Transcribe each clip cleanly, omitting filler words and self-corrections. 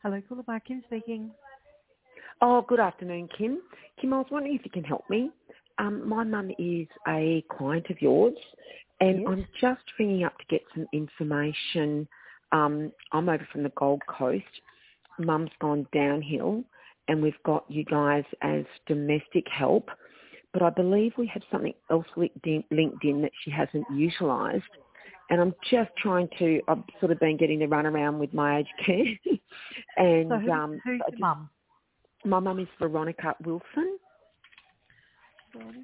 Hello, Coolabah. Kim speaking. Oh, good afternoon, Kim. Kim, I was wondering if you can help me. My mum is a client of yours, and Yes. I'm just ringing up to get some information. I'm over from the Gold Coast. Mum's gone downhill, and we've got you guys as domestic help, but I believe we have something else linked in that she hasn't utilised. And I'm just I've sort of been getting the runaround with my aged care. So and who's your mum? My mum is Veronica Wilson. Veronica.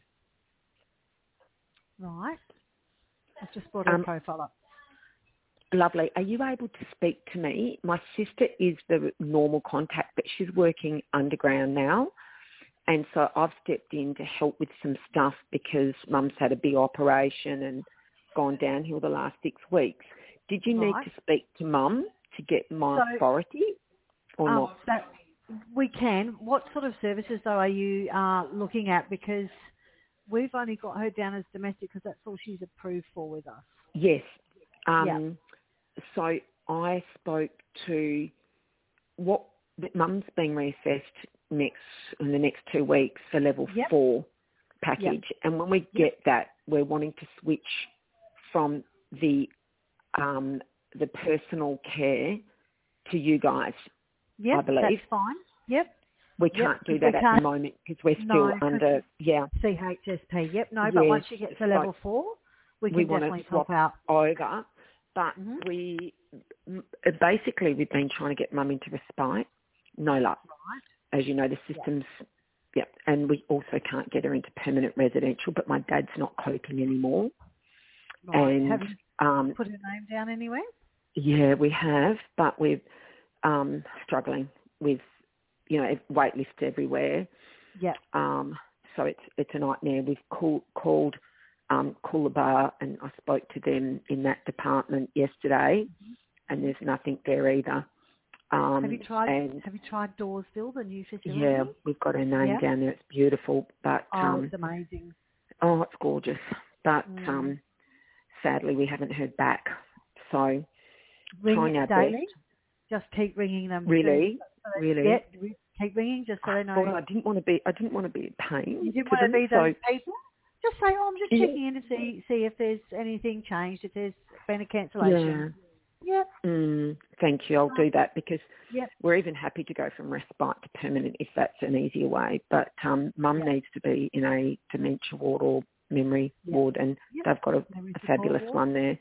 Right. I've just brought her profile up. Lovely. Are you able to speak to me? My sister is the normal contact, but she's working underground now. And so I've stepped in to help with some stuff because Mum's had a big operation and gone downhill the last 6 weeks. Did you need to speak to Mum to get my authority or not? We can. What sort of services, though, are you looking at? Because we've only got her down as domestic because that's all she's approved for with us. Yes. Yeah. So I spoke to Mum's being reassessed in the next 2 weeks for level 4 package. Yep. And when we get that, we're wanting to switch from the personal care to you guys. Yep, I believe. That's fine. Yep. We can't do that at the moment because we're still under, CHSP. Yep, no, but once she gets to level 4, we can definitely swap out. Over. But we've been trying to get Mum into respite. No luck. Right. As you know, the system's, and we also can't get her into permanent residential, but my dad's not coping anymore. Right. And have you put her name down anywhere? Yeah, we have, but we're struggling with, wait lists everywhere. Yeah. So it's a nightmare. We've called Coolabah, and I spoke to them in that department yesterday, and there's nothing there either. Have you tried Dawesville, the new facility? Yeah, we've got her name down there. It's beautiful, but it's amazing. Oh, it's gorgeous, but sadly we haven't heard back. So trying our daily. best. Just keep ringing them. Really? Yeah, keep ringing just so they know. I didn't want to be a pain. You didn't want to be those people. Just say, I'm just checking in to see if there's anything changed, if there's been a cancellation. Yeah. Yep. Thank you. I'll do that because we're even happy to go from respite to permanent if that's an easier way. But Mum needs to be in a dementia ward or memory ward, and they've got a fabulous one there.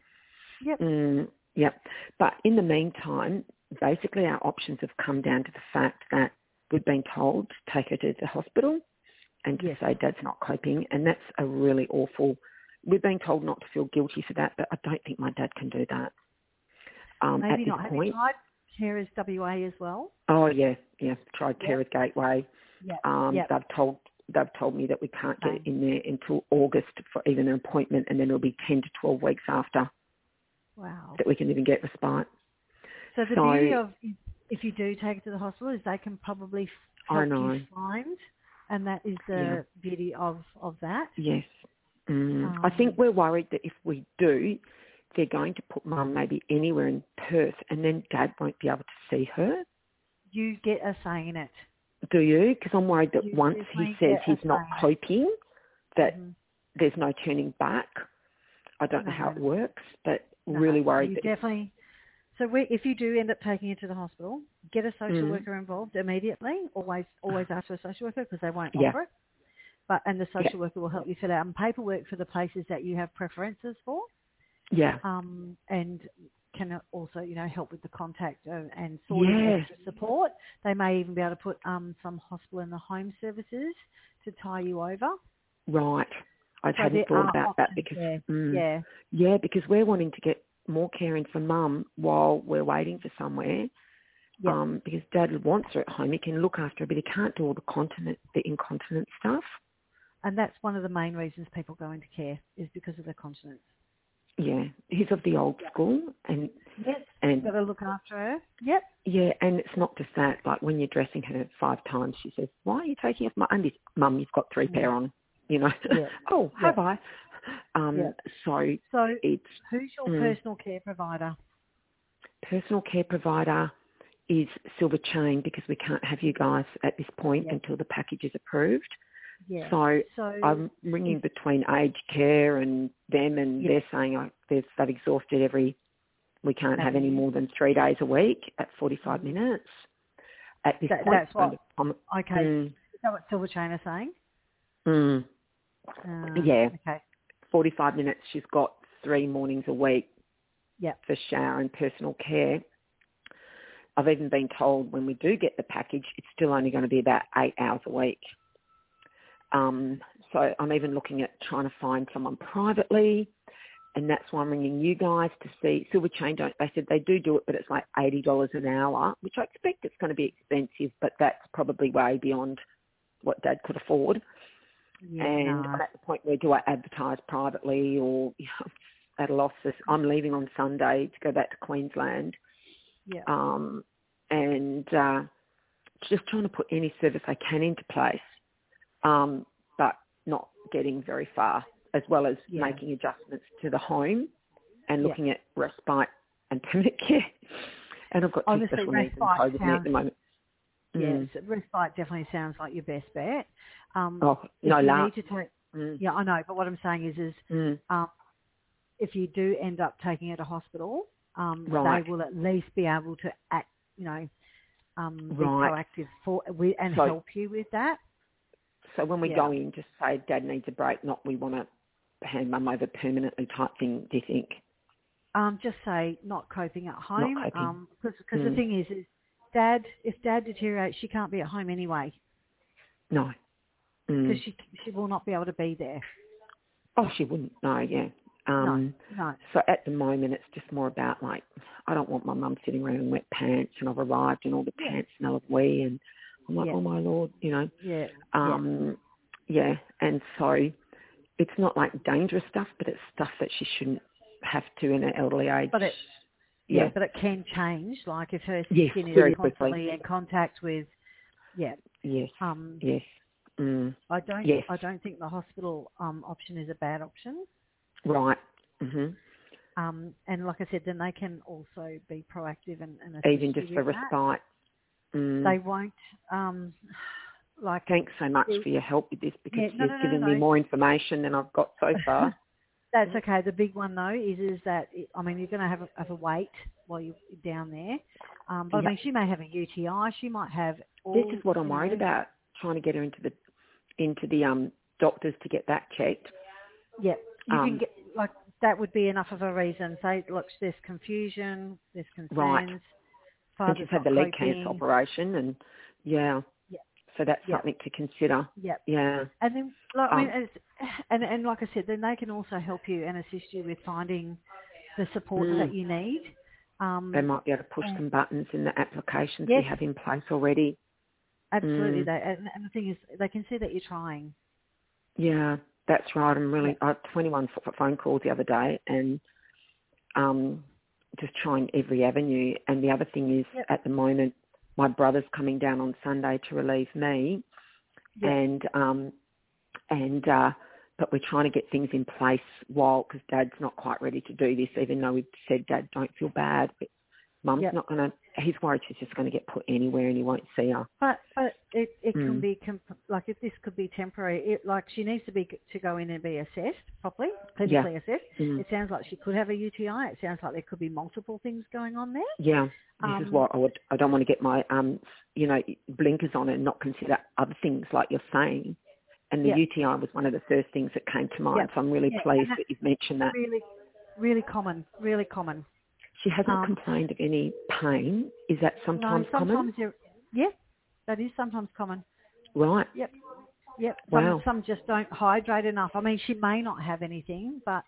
Yep. But in the meantime, basically our options have come down to the fact that we've been told to take her to the hospital and to say Dad's not coping, and that's a really awful. We've been told not to feel guilty for that, but I don't think my dad can do that. Maybe at not. This Have point. you tried Carers WA as well? Oh yeah. Tried Carers Gateway. Yeah. They've told me that we can't get in there until August for even an appointment, and then it'll be 10 to 12 weeks after. Wow. That we can even get respite. So the beauty of if you do take it to the hospital is they can probably help you find, and that is the beauty of that. Yes. I think we're worried that if we do, they're going to put Mum maybe anywhere in Perth, and then Dad won't be able to see her. You get a say in it. Do you? Because I'm worried that once he says he's not coping, that there's no turning back. I don't know how it works, but really worried. You definitely. So if you do end up taking it to the hospital, get a social worker involved immediately. Always ask for a social worker because they won't offer it. And the social worker will help you fill out paperwork for the places that you have preferences for. Yeah. And can also, help with the contact and sorting extra support. They may even be able to put some hospital in the home services to tie you over. Right. I hadn't thought about that because because we're wanting to get more care in for Mum while we're waiting for somewhere. Because Dad wants her at home. He can look after her, but he can't do all the incontinent stuff. And that's one of the main reasons people go into care is because of the continence. Yeah, he's of the old school, and you've got to look after her. Yep. Yeah, and it's not just that. Like when you're dressing her 5 times, she says, "Why are you taking off my undies, Mum? You've got 3 pair on." Oh, have I? So it's who's your personal care provider? Personal care provider is Silver Chain, because we can't have you guys at this point until the package is approved. Yeah. So I'm ringing between aged care and them, and they're saying they've exhausted we can't have any more than 3 days a week at 45 minutes. At this point, that's what. Okay. Is that what Silver Chain are saying? Yeah. Okay. 45 minutes. She's got 3 mornings a week. Yep. For shower and personal care. I've even been told when we do get the package, it's still only going to be about 8 hours a week. So I'm even looking at trying to find someone privately, and that's why I'm ringing you guys to see. Silver Chain they said they do it, but it's like $80 an hour, which I expect it's going to be expensive, but that's probably way beyond what Dad could afford. Yeah, and I'm at the point where do I advertise privately or at a loss? I'm leaving on Sunday to go back to Queensland. Yeah. And just trying to put any service I can into place, but not getting very far, as well as making adjustments to the home and looking at respite and permanent care. And I've got two special needs and COVID at the moment. Yes, respite definitely sounds like your best bet. No, love. Yeah, I know, but what I'm saying is if you do end up taking it to hospital, they will at least be able to act, be proactive and help you with that. So when we go in, just say Dad needs a break, not we want to hand Mum over permanently type thing, do you think? Just say not coping at home. Not coping. Because the thing is if Dad deteriorates, she can't be at home anyway. No. Because she will not be able to be there. Oh, she wouldn't. No, yeah. No. So at the moment, it's just more about I don't want my mum sitting around in wet pants, and I've arrived and all the pants smell of wee, and I'm like, oh my Lord, Yeah. And so it's not like dangerous stuff, but it's stuff that she shouldn't have to in her elderly age. But but it can change. Like if her skin is very constantly in contact with, Yes. I don't think the hospital option is a bad option. Right. And like I said, then they can also be proactive and even just for respite. They won't. Thanks so much for your help with this, because you've given me more information than I've got so far. That's okay. The big one though is that you're going to have a wait while you're down there. But I mean, she may have a UTI. She might have. This is what I'm worried about. Trying to get her into the doctors to get that checked. Yep. You can get that would be enough of a reason. Say, look, there's confusion, there's concerns. Right. And she's had the leg cancer operation, and so that's something to consider. Yep. Yeah. And then, and like I said, then they can also help you and assist you with finding the support that you need. They might be able to push some buttons in the applications we have in place already. Absolutely. And the thing is, they can see that you're trying. Yeah, that's right. I had 21 phone calls the other day, and just trying every avenue. And the other thing is, at the moment, my brother's coming down on Sunday to relieve me, but we're trying to get things in place because Dad's not quite ready to do this, even though we've said, Dad, don't feel bad. But Mum's not going to, he's worried she's just going to get put anywhere and he won't see her. But it can be, if this could be temporary, she needs to go in and be assessed properly, clinically assessed. It sounds like she could have a UTI. It sounds like there could be multiple things going on there. Yeah, this is what I don't want to get my, blinkers on and not consider other things like you're saying. And the UTI was one of the first things that came to mind. So I'm really pleased that you've mentioned that. Really, really common, really common. She hasn't complained of any pain. Is that sometimes common? That is sometimes common. Right. Yep. Wow. Some just don't hydrate enough. I mean, she may not have anything, but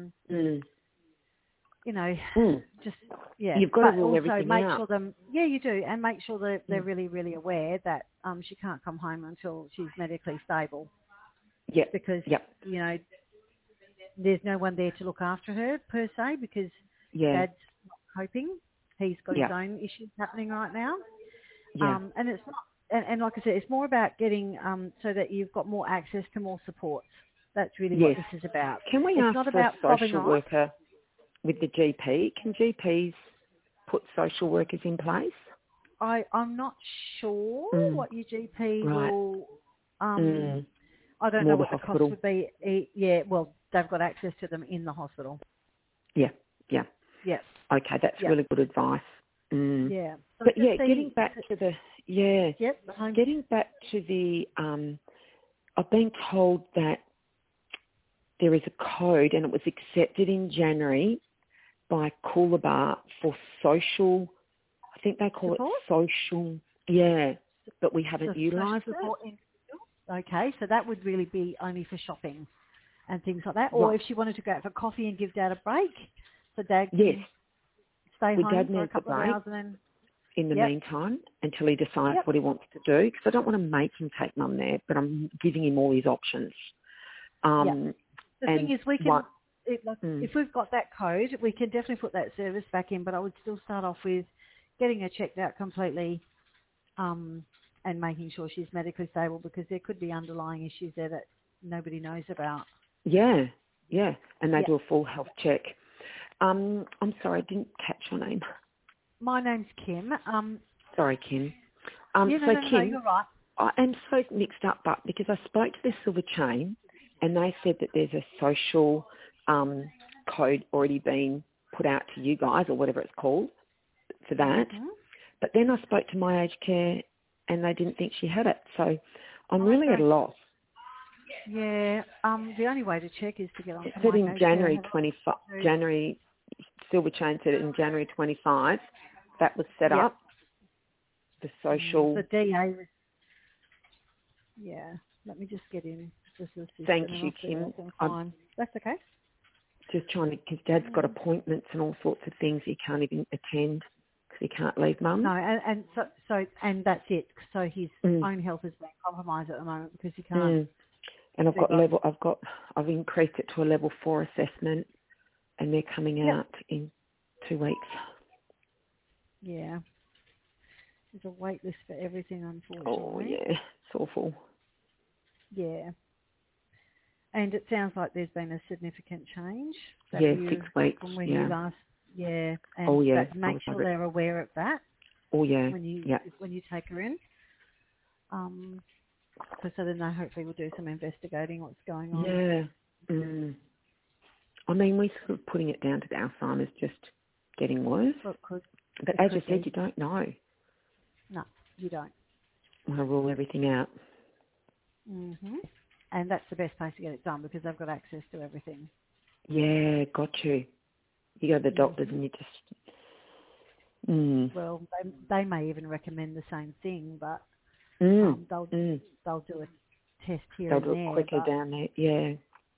just You've got to rule everything make out. Sure them. Yeah, you do, and make sure that they're really, really aware that she can't come home until she's medically stable. Yeah. Because there's no one there to look after her per se, because Dad's not coping. He's got his own issues happening right now. Yeah. And it's not. And like I said, it's more about getting so that you've got more access to more supports. That's really what this is about. Can we ask for a social worker with the GP? Can GPs put social workers in place? I'm not sure what your GP will. I don't More know the what the hospital. cost would be. Yeah, well, they've got access to them in the hospital. Yeah. Yeah. Okay, that's really good advice. Yeah. So But getting back to the getting back to the I've been told that there is a code, and it was accepted in January by Coolabah for social. I think they call support? it social. But we haven't utilised it. Okay, so that would really be only for shopping and things like that. Right. Or if she wanted to go out for coffee and give Dad a break, so Dad can stay home Dad for a needs couple of break hours and then... in the meantime until he decides what he wants to do, because I don't want to make him take Mum there, but I'm giving him all his options. The thing is, we can... If we've got that code, we can definitely put that service back in, but I would still start off with getting her checked out completely and making sure she's medically stable, because there could be underlying issues there that nobody knows about. Yeah, and they do a full health check. I'm sorry, I didn't catch your name. My name's Kim. Sorry, Kim. No, Kim, you're right. I am so mixed up, but because I spoke to the Silver Chain, and they said that there's a social code already been put out to you guys, or whatever it's called, for that. Mm-hmm. But then I spoke to My Aged Care, and they didn't think she had it. So I'm really at a loss. Yeah, the only way to check is to get on. It said in January 25, Silver Chain said it in January 25. That was set up. The social. The DA was. Yeah, let me just get in. Thank you, Kim. That's okay. Just trying to, because Dad's got appointments and all sorts of things he can't even attend because he can't leave Mum. No, and that's it. So his own health is being compromised at the moment because he can't. And I've increased it to a level 4 assessment, and they're coming out in 2 weeks. Yeah. There's a wait list for everything, unfortunately. Oh, yeah. It's awful. Yeah. And it sounds like there's been a significant change. 6 weeks. From when you last, and make sure they're aware of that. Oh, yeah. When you take her in. So then they hopefully will do some investigating what's going on. Yeah. I mean, we're sort of putting it down to the Alzheimer's just getting worse. Well, but as you said, you don't know. No, you don't. Want to rule everything out. Mm-hmm. And that's the best place to get it done because they've got access to everything. Yeah, got you. You go to the doctors and you just... Well, they may even recommend the same thing, but they'll do a test here and there. They'll do it quicker down there, yeah.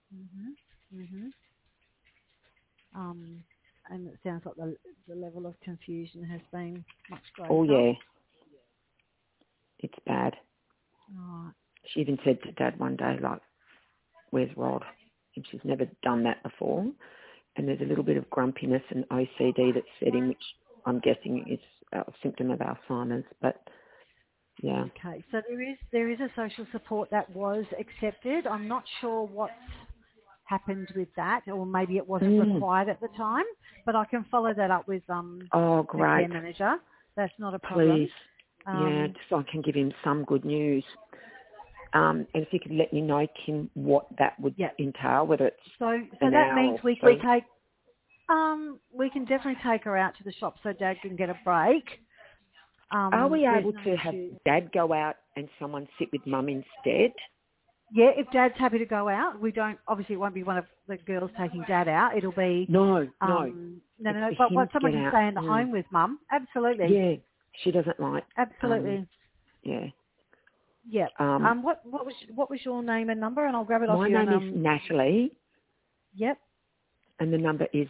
And it sounds like the level of confusion has been much greater. Oh, yeah. It's bad. Right. She even said to Dad one day, like, where's Rod? And she's never done that before. And there's a little bit of grumpiness and OCD that's setting, which I'm guessing is a symptom of Alzheimer's. But, yeah. Okay, so there is a social support that was accepted. I'm not sure what's happened with that, or maybe it wasn't required at the time. But I can follow that up with the care manager. That's not a problem. Please. So I can give him some good news. And if you could let me know, Kim, what that would entail, whether it's so that means we can definitely take her out to the shop so Dad can get a break. Are we able to have Dad go out and someone sit with Mum instead? Yeah, if Dad's happy to go out, we don't. Obviously, it won't be one of the girls taking Dad out. It'll be no. But someone can stay in the home with Mum. Absolutely. Yeah, she doesn't like. Absolutely. Yeah. Yeah. What was your name and number, and I'll grab it off you. My name is Natalie. Yep. And the number is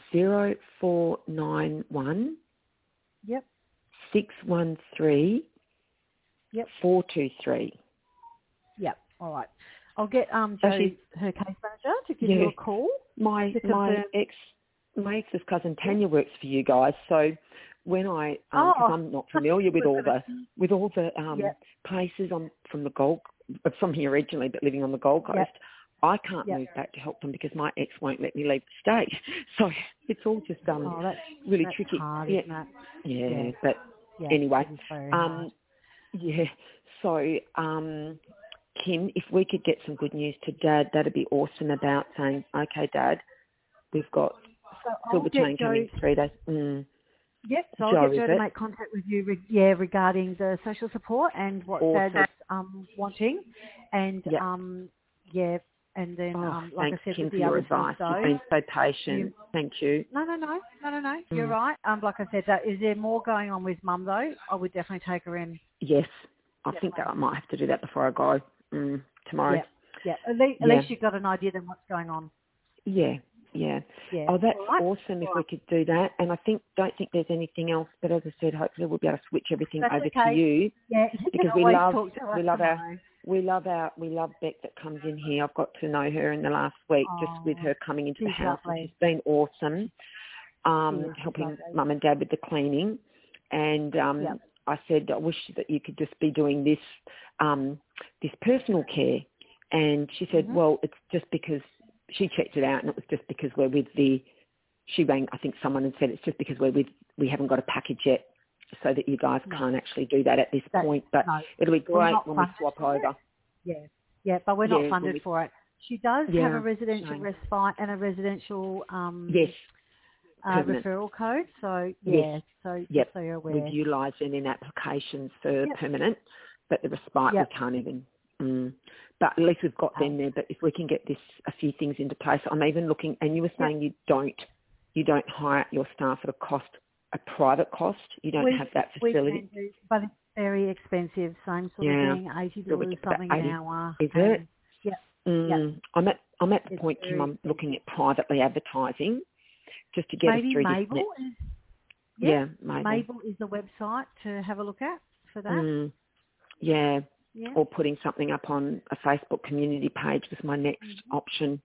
0491. Yep. 613. Yep. 423. Yep. All right. I'll get Joey, her case manager, to give you a call. My ex's cousin Tanya works for you guys, so when I, because I'm not familiar with all the places, I'm from here originally, but living on the Gold Coast, I can't move back to help them because my ex won't let me leave the state. So it's all just really tricky. Hard, isn't it? Yeah, but Yeah, anyway, it's very hard. yeah. So, Kim, if we could get some good news to Dad, that'd be awesome. About saying, okay, Dad, we've got Silver Chain coming 3 days. Yep, so Joe, I'll get is Joe to it? make contact with you, regarding the social support and what Awesome. Dad's wanting, and Yep. and then like thanks, I said, Kim, with for the your other stuff, advice. though. You've been so patient. Thank you. No. You're right. Like I said, is there more going on with Mum though? I would definitely take her in. Yes, I think that I might have to do that before I go tomorrow. Yeah. At least you've got an idea then what's going on. Yeah. Oh, that's awesome if we could do that. And I don't think there's anything else. But as I said, hopefully we'll be able to switch everything over to you. Yeah, because we love Beck that comes in here. I've got to know her in the last week, just with her coming into the house. And she's been awesome, helping Mum and Dad with the cleaning. And I said, I wish that you could just be doing this personal care. And she said, well, it's just because she checked it out, and it was just because we're with she rang, I think someone, and said it's just because we haven't got a package yet, so that you guys can't actually do that at this point. But it'll be great when we swap over. Yeah, but we're not funded for it. She does have a residential respite and a residential referral code. So so you're aware. We've utilised it in applications for permanent, but the respite we can't even. But at least we've got them there. But if we can get a few things into place, I'm even looking. And you were saying you don't hire your staff at a private cost. You don't have that facility. We can do, but it's very expensive. Same sort of thing, $80 something an hour. Is it? Yeah. I'm at the point, Kim. I'm looking at privately advertising just to get us through Mabel this. Mabel is the website to have a look at for that. Yeah. Or putting something up on a Facebook community page was my next option.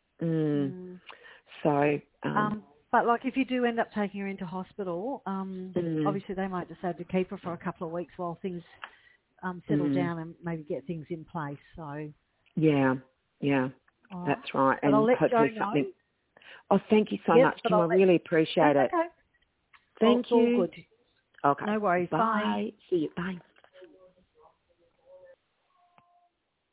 So, but like if you do end up taking her into hospital, obviously they might decide to keep her for a couple of weeks while things settle down and maybe get things in place. So that's right. But and I'll let hopefully Joe something. know. Oh, thank you so much, Kim. I really appreciate it. Okay. Thank you. All good. Okay. No worries. Bye. See you. Bye.